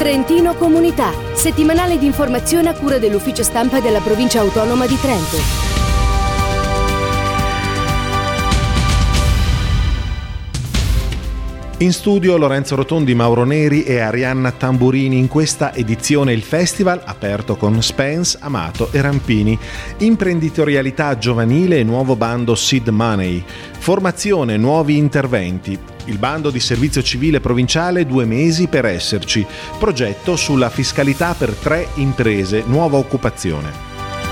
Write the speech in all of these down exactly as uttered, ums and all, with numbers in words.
Trentino Comunità, settimanale di informazione a cura dell'ufficio stampa della provincia autonoma di Trento. In studio Lorenzo Rotondi, Mauro Neri e Arianna Tamburini. In questa edizione il festival aperto con Spence, Amato e Rampini. Imprenditorialità giovanile e nuovo bando Seed Money. Formazione, nuovi interventi. Il bando di servizio civile provinciale Due mesi per esserci. Progetto sulla fiscalità per tre imprese, nuova occupazione.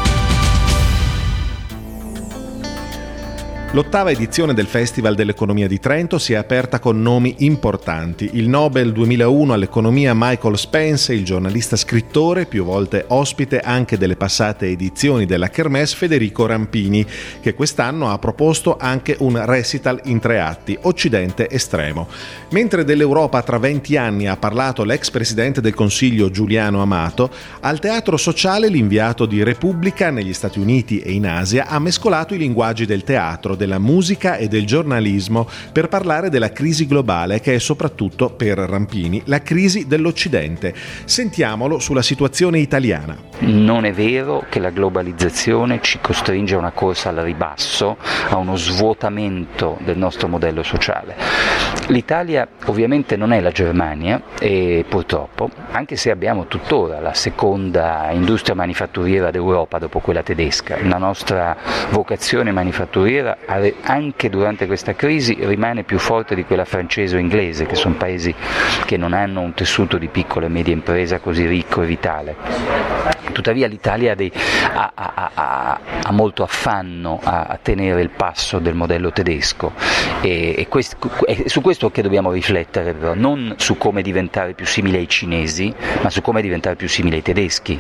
L'ottava edizione del Festival dell'Economia di Trento si è aperta con nomi importanti. Il Nobel duemilauno all'economia Michael Spence, il giornalista scrittore, più volte ospite anche delle passate edizioni della Kermesse, Federico Rampini, che quest'anno ha proposto anche un recital in tre atti, Occidente Estremo. Mentre dell'Europa tra venti anni ha parlato l'ex presidente del Consiglio Giuliano Amato, al Teatro Sociale l'inviato di Repubblica negli Stati Uniti e in Asia ha mescolato i linguaggi del teatro, della musica e del giornalismo per parlare della crisi globale che è soprattutto per Rampini la crisi dell'Occidente. Sentiamolo sulla situazione italiana. Non è vero che la globalizzazione ci costringe a una corsa al ribasso, a uno svuotamento del nostro modello sociale. L'Italia ovviamente non è la Germania e purtroppo, anche se abbiamo tuttora la seconda industria manifatturiera d'Europa dopo quella tedesca, la nostra vocazione manifatturiera anche durante questa crisi rimane più forte di quella francese o inglese, che sono paesi che non hanno un tessuto di piccola e media impresa così ricco e vitale. Tuttavia l'Italia ha, ha, ha, ha molto affanno a, a tenere il passo del modello tedesco e, e quest, è su questo che dobbiamo riflettere, però, non su come diventare più simili ai cinesi, ma su come diventare più simili ai tedeschi.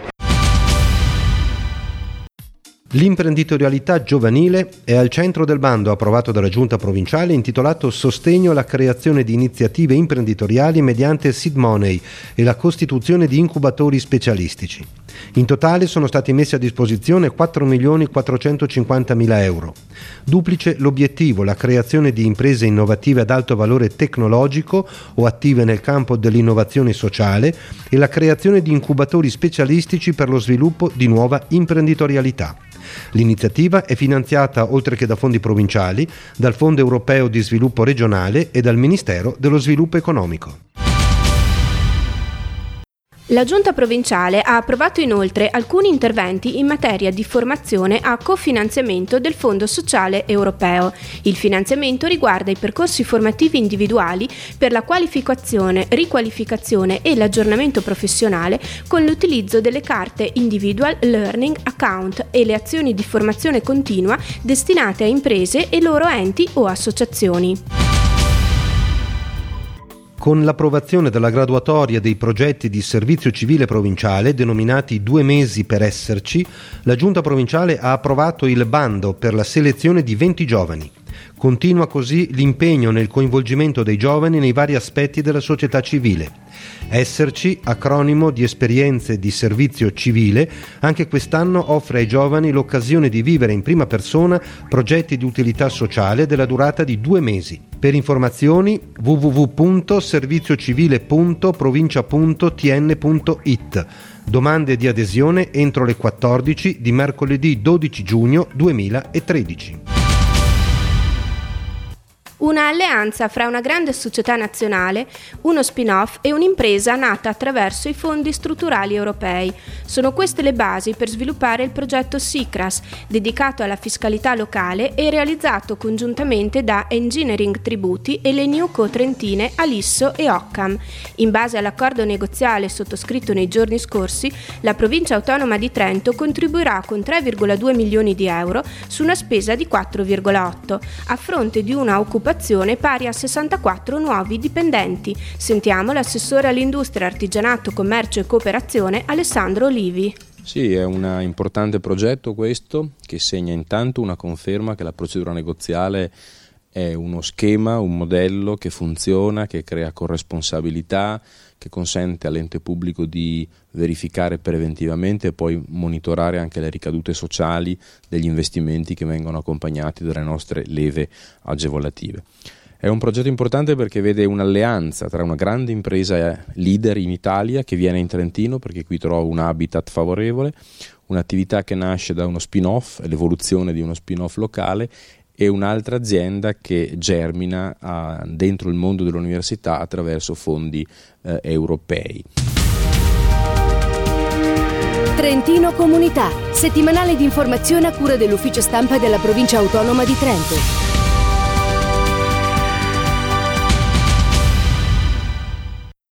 L'imprenditorialità giovanile è al centro del bando approvato dalla Giunta provinciale intitolato Sostegno alla creazione di iniziative imprenditoriali mediante Seed Money e la costituzione di incubatori specialistici. In totale sono stati messi a disposizione quattro milioni quattrocentocinquantamila euro. Duplice l'obiettivo, la creazione di imprese innovative ad alto valore tecnologico o attive nel campo dell'innovazione sociale e la creazione di incubatori specialistici per lo sviluppo di nuova imprenditorialità. L'iniziativa è finanziata, oltre che da fondi provinciali, dal Fondo Europeo di Sviluppo Regionale e dal Ministero dello Sviluppo Economico. La Giunta provinciale ha approvato inoltre alcuni interventi in materia di formazione a cofinanziamento del Fondo Sociale Europeo. Il finanziamento riguarda i percorsi formativi individuali per la qualificazione, riqualificazione e l'aggiornamento professionale con l'utilizzo delle carte Individual Learning Account e le azioni di formazione continua destinate a imprese e loro enti o associazioni. Con l'approvazione della graduatoria dei progetti di servizio civile provinciale, denominati Due mesi per esserci, la Giunta provinciale ha approvato il bando per la selezione di venti giovani. Continua così l'impegno nel coinvolgimento dei giovani nei vari aspetti della società civile. Esserci, acronimo di esperienze di servizio civile, anche quest'anno offre ai giovani l'occasione di vivere in prima persona progetti di utilità sociale della durata di due mesi. Per informazioni w w w punto serviziocivile punto provincia punto t n punto i t. Domande di adesione entro le quattordici di mercoledì dodici giugno duemilatredici. Una alleanza fra una grande società nazionale, uno spin-off e un'impresa nata attraverso i fondi strutturali europei. Sono queste le basi per sviluppare il progetto SICRAS, dedicato alla fiscalità locale e realizzato congiuntamente da Engineering Tributi e le Newco Trentine Alisso e Occam. In base all'accordo negoziale sottoscritto nei giorni scorsi, la provincia autonoma di Trento contribuirà con tre virgola due milioni di euro su una spesa di quattro virgola otto, a fronte di una occupazione pari a sessantaquattro nuovi dipendenti. Sentiamo l'assessore all'industria, artigianato, commercio e cooperazione Alessandro Olivi. Sì, è un importante progetto questo, che segna intanto una conferma che la procedura negoziale è uno schema, un modello che funziona, che crea corresponsabilità, che consente all'ente pubblico di verificare preventivamente e poi monitorare anche le ricadute sociali degli investimenti che vengono accompagnati dalle nostre leve agevolative. È un progetto importante perché vede un'alleanza tra una grande impresa leader in Italia che viene in Trentino perché qui trova un habitat favorevole, un'attività che nasce da uno spin-off, l'evoluzione di uno spin-off locale, e un'altra azienda che germina uh, dentro il mondo dell'università attraverso fondi uh, europei. Trentino Comunità, settimanale di informazione a cura dell'ufficio stampa della provincia autonoma di Trento.